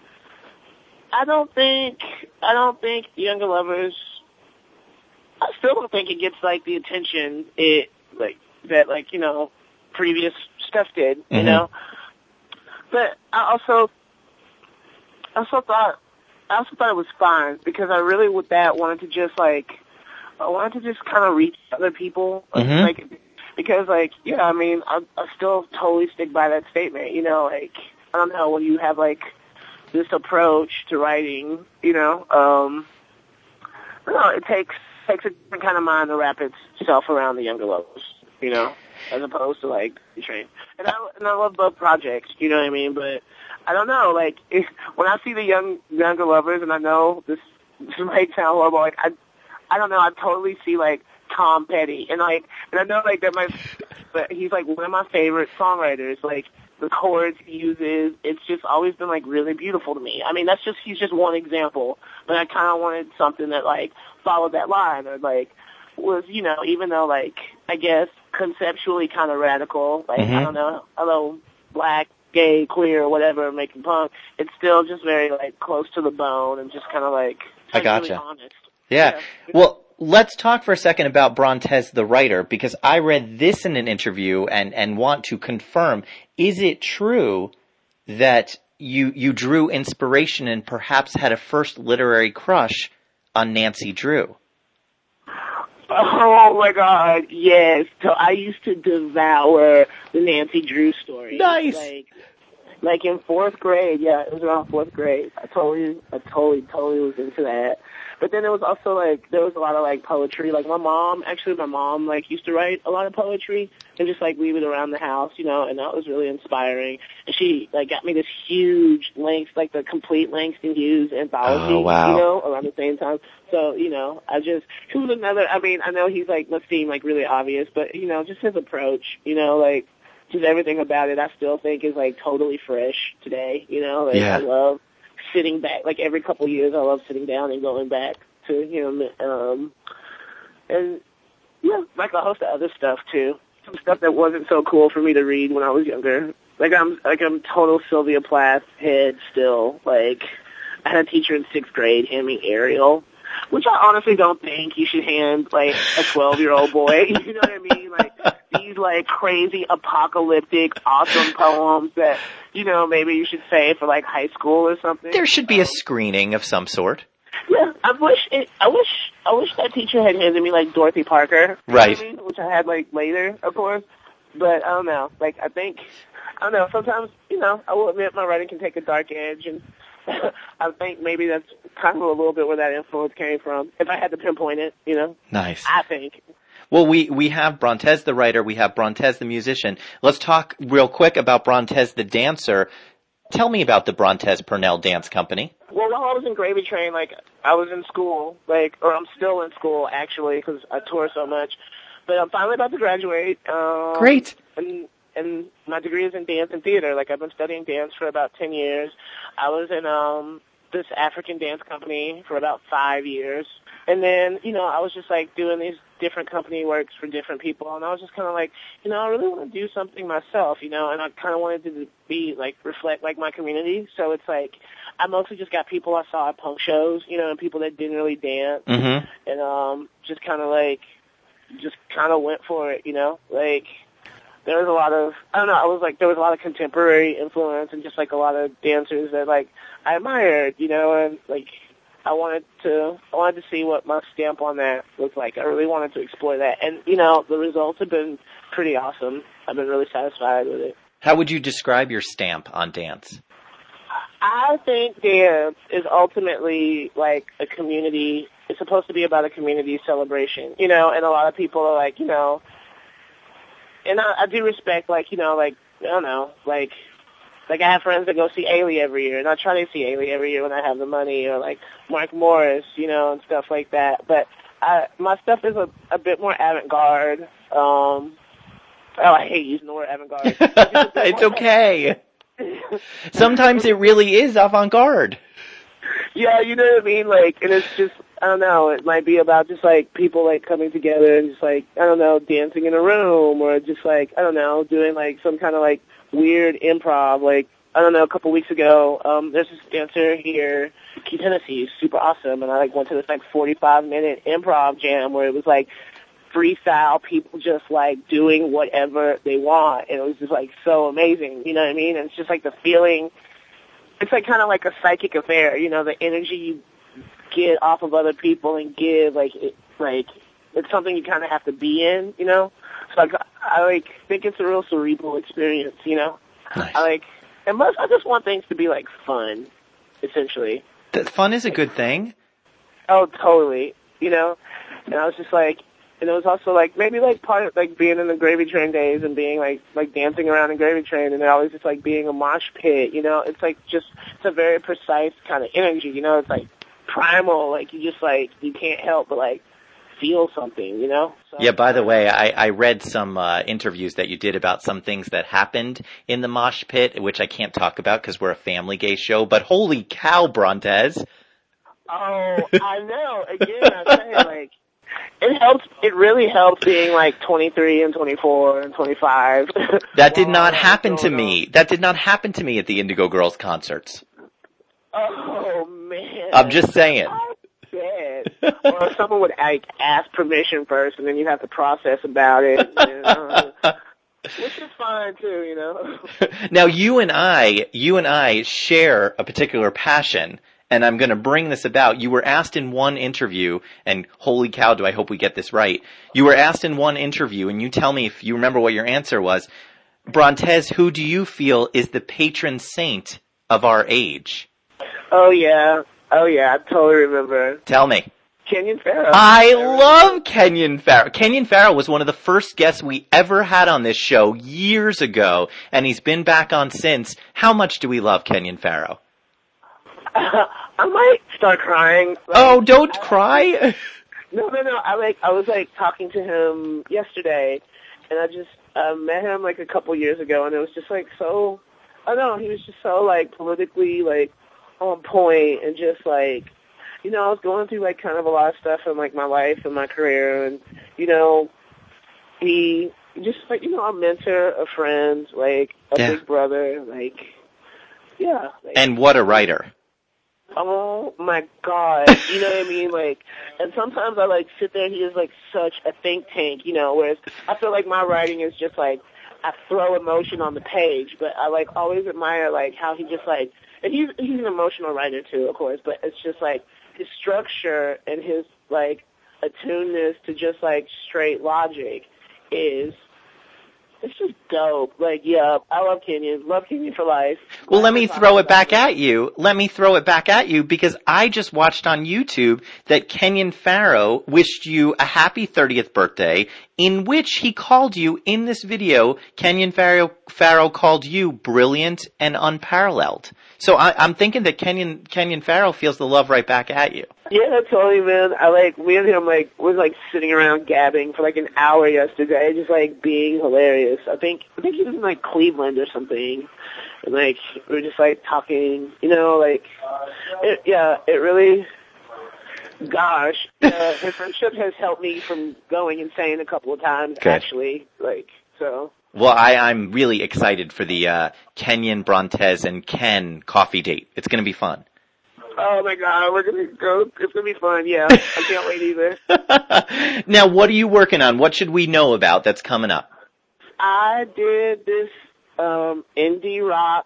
I don't think, I don't think Younger Lovers, I still don't think it gets, like, the attention it, like, that, like, you know, previous stuff did, you mm-hmm. know? but I also, I also thought, I also thought it was fun because I really, with that, wanted to just like, I wanted to just kind of reach other people, Mm-hmm. like, because like, yeah, I mean, I, I still totally stick by that statement, you know, like, I don't know, when you have like this approach to writing, you know, um, I don't know, it takes takes a different kind of mind to wrap itself around the younger lovers, you know, as opposed to like the train. And I and I love both projects, you know what I mean? But I don't know, like if, when I see the young younger lovers, and I know this this might sound horrible, like I I don't know, I totally see like Tom Petty, and like and I know like that my but he's like one of my favorite songwriters, like. The chords he uses, it's just always been, like, really beautiful to me. I mean, that's just, he's just one example, but I kind of wanted something that, like, followed that line, or, like, was, you know, even though, like, I guess, conceptually kind of radical, like, Mm-hmm. I don't know, although black, gay, queer, whatever, making punk, it's still just very, like, close to the bone, and just kind of, like, I gotcha. really honest. Yeah. yeah. Well, let's talk for a second about Brontez the writer, because I read this in an interview and, and want to confirm, is it true that you you drew inspiration and perhaps had a first literary crush on Nancy Drew? Oh my God, yes. So I used to devour the Nancy Drew stories. Nice. Like, like in fourth grade, yeah, it was around fourth grade. I totally, I totally, totally was into that. But then there was also like, there was a lot of like poetry. Like my mom, actually my mom like used to write a lot of poetry and just like weave it around the house, you know, and that was really inspiring. And she like got me this huge Langston, like the complete Langston Hughes anthology, Oh, wow. you know, around the same time. So, you know, I just, he was another, I mean, I know he's like, must seem like really obvious, but you know, just his approach, you know, like just everything about it I still think is like totally fresh today, you know, like Yeah. I love sitting back, like every couple of years I love sitting down and going back to him, um, and yeah, like a host of other stuff too. Some stuff that wasn't so cool for me to read when I was younger. Like I'm, like I'm total Sylvia Plath head still. Like I had a teacher in sixth grade hand me Ariel, which I honestly don't think you should hand like a twelve year old boy. You know what I mean? Like these like crazy apocalyptic awesome poems that, you know, maybe you should say for like high school or something. There should be a screening of some sort. Yeah, I wish it, I wish I wish that teacher had handed me like Dorothy Parker, you know Right. what I mean? Which I had like later, of course. But I don't know. Like I think I don't know. Sometimes you know I will admit my writing can take a dark edge, and I think maybe that's kind of a little bit where that influence came from. If I had to pinpoint it, you know. Nice. I think. Well, we, we have Brontez the writer, we have Brontez the musician. Let's talk real quick about Brontez the dancer. Tell me about the Brontez Purnell Dance Company. Well, while I was in Gravy Train, like, I was in school, like, or I'm still in school, actually, because I tour so much. But I'm finally about to graduate. Um, Great. And, and my degree is in dance and theater. Like, I've been studying dance for about ten years. I was in, um, this African dance company for about five years. And then, you know, I was just, like, doing these different company works for different people. And I was just kind of like, you know, I really want to do something myself, you know, and I kind of wanted to be, like, reflect, like, my community. So it's, like, I mostly just got people I saw at punk shows, you know, and people that didn't really dance. Mm-hmm. And um, just kind of, like, just kind of went for it, you know. Like, there was a lot of, I don't know, I was, like, there was a lot of contemporary influence and just, like, a lot of dancers that, like, I admired, you know, and, like, I wanted to, I wanted to see what my stamp on that looked like. I really wanted to explore that. And, you know, the results have been pretty awesome. I've been really satisfied with it. How would you describe your stamp on dance? I think dance is ultimately like a community. It's supposed to be about a community celebration, you know, and a lot of people are like, you know, and I, I do respect, like, you know, like, I don't know, like, like I have friends that go see Ailey every year, and I try to see Ailey every year when I have the money, or like Mark Morris, you know, and stuff like that. But I, my stuff is a, a bit more avant-garde. Um, oh, I hate using the word avant-garde. It's okay. Sometimes it really is avant-garde. Yeah, you know what I mean? Like, and it's just, I don't know, it might be about just, like, people, like, coming together and just, like, I don't know, dancing in a room, or just, like, I don't know, doing, like, some kind of, like, weird improv. Like, I don't know, a couple weeks ago, um, there's this dancer here, Keith Hennessy, super awesome, and I, like, went to this, like, forty-five minute improv jam where it was, like, freestyle, people just like doing whatever they want, and it was just like so amazing, you know what I mean? And it's just like the feeling, it's like kind of like a psychic affair, you know, the energy you get off of other people and give, like, it, like, it's something you kind of have to be in, you know? So like, I like think it's a real cerebral experience, you know? Nice. I like, and most, I just want things to be like fun, essentially. The fun is a good thing. Oh, totally. You know, and I was just like, and it was also like maybe like part of like being in the Gravy Train days and being like like dancing around in Gravy Train, and then always just like being a mosh pit. You know, it's like just it's a very precise kind of energy. You know, it's like primal. Like you just like you can't help but like feel something. You know. So, yeah. By the way, I, I read some uh, interviews that you did about some things that happened in the mosh pit, which I can't talk about because we're a family gay show. But holy cow, Brontez. Oh, I know. Again, I say, like, it helps, it really helps being, like, twenty-three and twenty-four and twenty-five. That did not happen to me. That did not happen to me at the Indigo Girls concerts. Oh, man. I'm just saying. I bet. Or if someone would, like, ask permission first, and then you have to process about it. You know? Which is fine, too, you know? Now, you and I, you and I share a particular passion. And I'm going to bring this about. You were asked in one interview, and holy cow, do I hope we get this right. You were asked in one interview, and you tell me if you remember what your answer was. Brontez, who do you feel is the patron saint of our age? Oh, yeah. Oh, yeah. I totally remember. Tell me. Kenyon Farrell. I love Kenyon Farrell. Kenyon Farrell was one of the first guests we ever had on this show years ago, and he's been back on since. How much do we love Kenyon Farrell? Uh, I might start crying. Like, oh, don't I, cry. No, no, no. I like. I was like talking to him yesterday, and I just uh, met him like a couple years ago, and it was just like so. I don't know. He was just so like politically like on point, and just like, you know, I was going through like kind of a lot of stuff in like my life and my career, and you know, he just like you know a mentor, a friend, like a yeah. big brother, like yeah. Like, and what a writer. Oh my God, you know what I mean? Like, and sometimes I like sit there. He is like such a think tank, you know. Whereas I feel like my writing is just like I throw emotion on the page, but I like always admire like how he just like, and he's he's an emotional writer too, of course. But it's just like his structure and his like attuneness to just like straight logic is. It's just dope. Like, yeah, I love Kenyon. Love Kenyon for life. Well, let me throw it back at you. Let me throw it back at you because I just watched on YouTube that Kenyon Farrell wished you a happy thirtieth birthday, in which he called you in this video. Kenyon Farrell, Farrell called you brilliant and unparalleled. So I, I'm thinking that Kenyon Kenyon Farrell feels the love right back at you. Yeah, totally, man. I like me and him like was like sitting around gabbing for like an hour yesterday, just like being hilarious. I think I think he was in like Cleveland or something, and like we were just like talking, you know, like it, yeah, it really. Gosh, uh, his friendship has helped me from going insane a couple of times. Good. Actually, like so. Well, I, I'm really excited for the uh, Kenyon, Brontez, and Ken coffee date. It's going to be fun. Oh my God, we're gonna go. It's gonna be fun. Yeah, I can't wait either. Now, what are you working on? What should we know about that's coming up? I did this um indie rock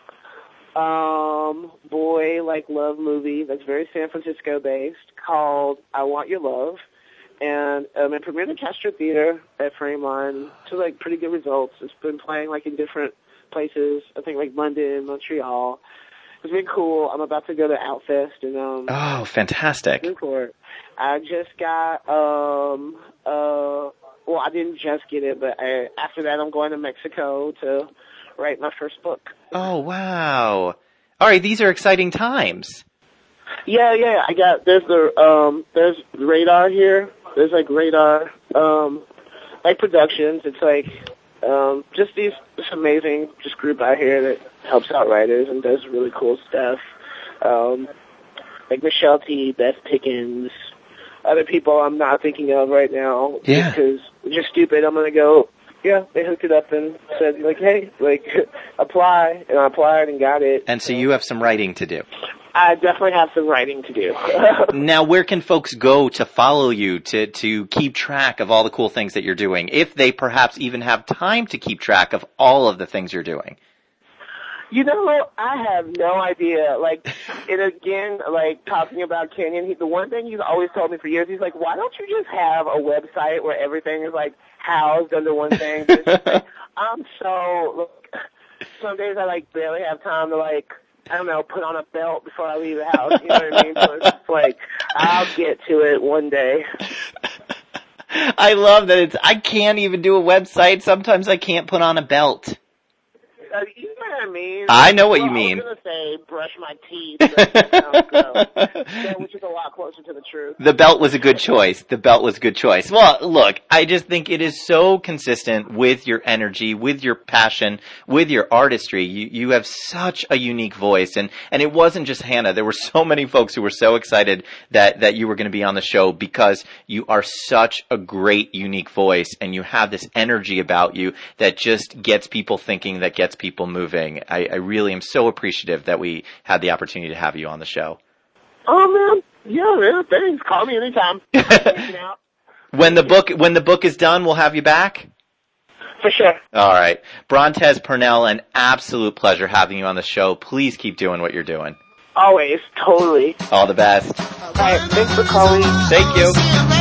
um boy like love movie that's very San Francisco based called I Want Your Love, and um, it premiered at Castro Theater at Frameline to like pretty good results. It's been playing like in different places. I think like London, Montreal. It's been cool. I'm about to go to Outfest and um. Oh, fantastic! Newport. I just got um uh well I didn't just get it, but I, after that I'm going to Mexico to write my first book. Oh wow! All right, these are exciting times. Yeah, yeah. I got there's the um there's Radar here. There's like Radar um like productions. It's like um just these this amazing just group out here that helps out writers and does really cool stuff. Um like Michelle T, Beth Pickens, other people I'm not thinking of right now. Yeah. Because just stupid. I'm gonna go. Yeah, they hooked it up and said like, hey, like apply, and I applied and got it. And so you have some writing to do. I definitely have some writing to do. Now, where can folks go to follow you, to, to keep track of all the cool things that you're doing, if they perhaps even have time to keep track of all of the things you're doing? You know, I have no idea. Like, and again, like, talking about Kenyon, he, the one thing he's always told me for years, he's like, why don't you just have a website where everything is, like, housed under one thing? I'm so, look, some days I, like, barely have time to, like, I don't know, put on a belt before I leave the house. You know what I mean? So it's just like, I'll get to it one day. I love that it's, I can't even do a website. Sometimes I can't put on a belt. Uh, you know what I mean? I know what well, you mean. I was going to say brush my teeth, but that sounds gross. Yeah, which is a lot closer to the truth. The belt was a good choice. The belt was a good choice. Well, look, I just think it is so consistent with your energy, with your passion, with your artistry. You, you have such a unique voice. And, and it wasn't just Hannah. There were so many folks who were so excited that, that you were going to be on the show because you are such a great, unique voice and you have this energy about you that just gets people thinking, that gets people moving. I, I really am so appreciative that we had the opportunity to have you on the show. Oh, man. Yeah, man. Thanks. Call me anytime. When the book, when the book is done, we'll have you back? For sure. All right. Brontez Purnell, an absolute pleasure having you on the show. Please keep doing what you're doing. Always. Totally. All the best. All right. Thanks for calling. Thank you.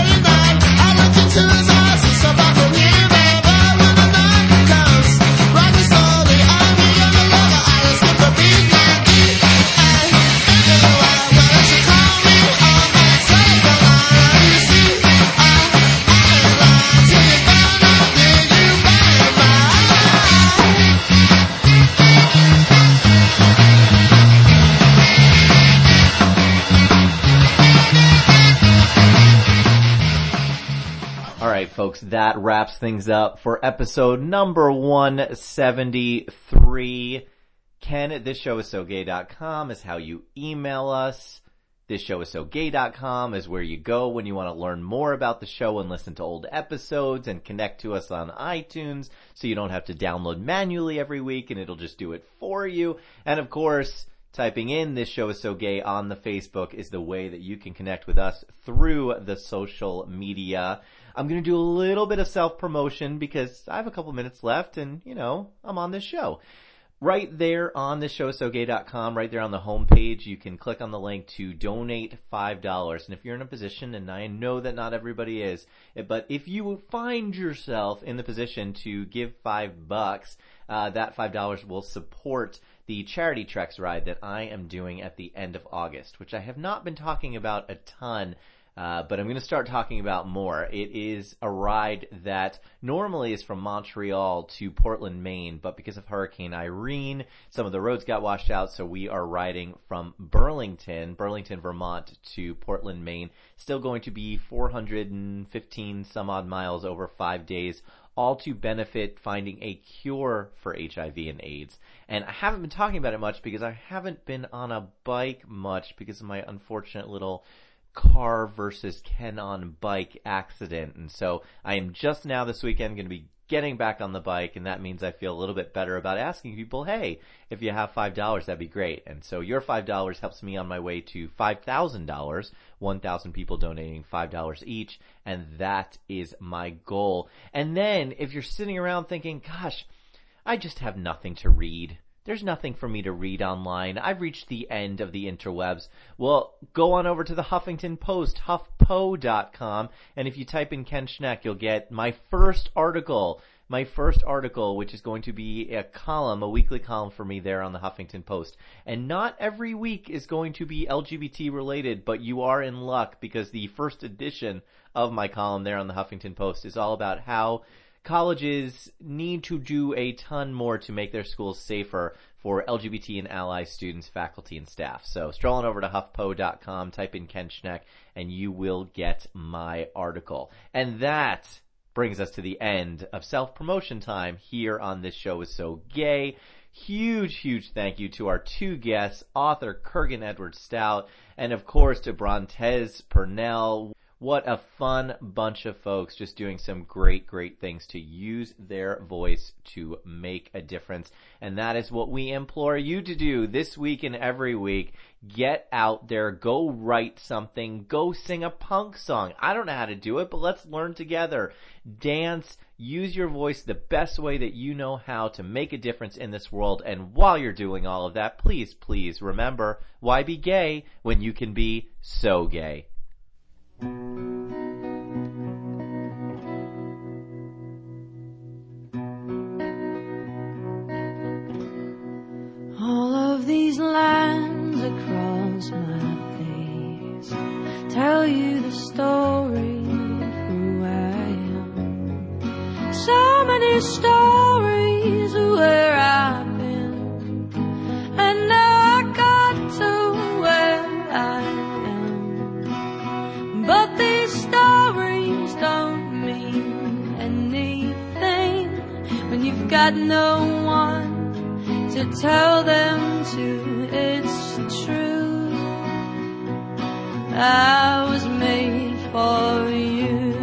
Folks, that wraps things up for episode number one seventy-three. Ken at this show is so gay dot com is how you email us. this show is so gay dot com is where you go when you want to learn more about the show and listen to old episodes and connect to us on iTunes so you don't have to download manually every week and it'll just do it for you. And of course, typing in This Show Is So Gay on the Facebook is the way that you can connect with us through the social media. I'm going to do a little bit of self-promotion because I have a couple minutes left and, you know, I'm on this show. Right there on this show is so gay dot com, right there on the homepage, you can click on the link to donate five dollars. And if you're in a position, and I know that not everybody is, but if you find yourself in the position to give five bucks, uh, that five dollars will support the Charity Treks ride that I am doing at the end of August, which I have not been talking about a ton. Uh, but I'm going to start talking about more. It is a ride that normally is from Montreal to Portland, Maine, but because of Hurricane Irene, some of the roads got washed out, so we are riding from Burlington, Burlington, Vermont to Portland, Maine. Still going to be four hundred fifteen some odd miles over five days, all to benefit finding a cure for H I V and AIDS. And I haven't been talking about it much because I haven't been on a bike much because of my unfortunate little car versus Ken on bike accident. And so I am just now this weekend going to be getting back on the bike, and that means I feel a little bit better about asking people, hey, if you have five dollars, that'd be great. And so your five dollars helps me on my way to five thousand dollars, one thousand people donating five dollars each, and that is my goal. And then if you're sitting around thinking, gosh, I just have nothing to read, there's nothing for me to read online, I've reached the end of the interwebs, well, go on over to the Huffington Post, huff po dot com, and if you type in Ken Schneck, you'll get my first article, my first article, which is going to be a column, a weekly column for me there on the Huffington Post. And not every week is going to be L G B T related, but you are in luck because the first edition of my column there on the Huffington Post is all about how colleges need to do a ton more to make their schools safer for L G B T and ally students, faculty, and staff. So stroll on over to huff po dot com, type in Ken Schneck, and you will get my article. And that brings us to the end of self-promotion time here on This Show Is So Gay. Huge, huge thank you to our two guests, author Kurgan Edward Stout, and of course to Brontez Purnell. What a fun bunch of folks, just doing some great, great things to use their voice to make a difference. And that is what we implore you to do this week and every week. Get out there, go write something, go sing a punk song. I don't know how to do it, but let's learn together. Dance, use your voice the best way that you know how to make a difference in this world. And while you're doing all of that, please, please remember, why be gay when you can be so gay? All of these lines across my face tell you the story of who I am. So many stories of where I've been, and now I got to where I am. But these stories don't mean anything when you've got no one to tell them to. It's true, I was made for you.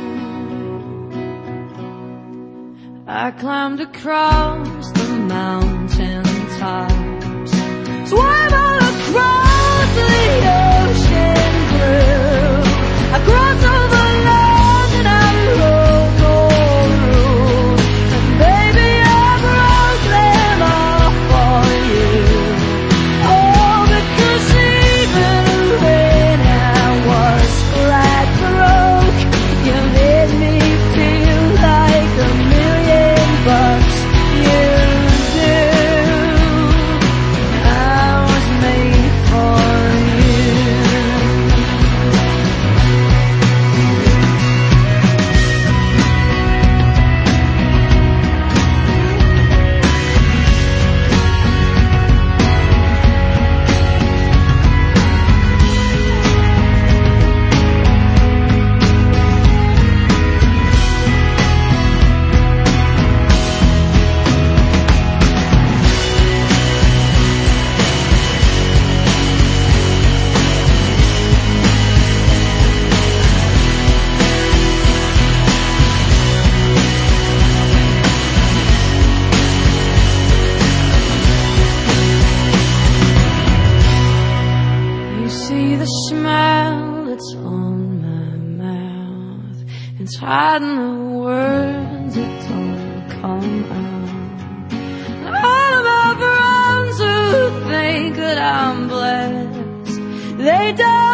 I climbed across the mountain tops, swam all across the ocean blue. I crossed over land and I rode all road, and baby I broke them all for you. Oh, because even when I was flat broke, you made me feel like a million bucks. You do. I was made for you. You see the smile that's on my mouth, it's hiding the words that don't come out. And all of my friends who think that I'm blessed, they don't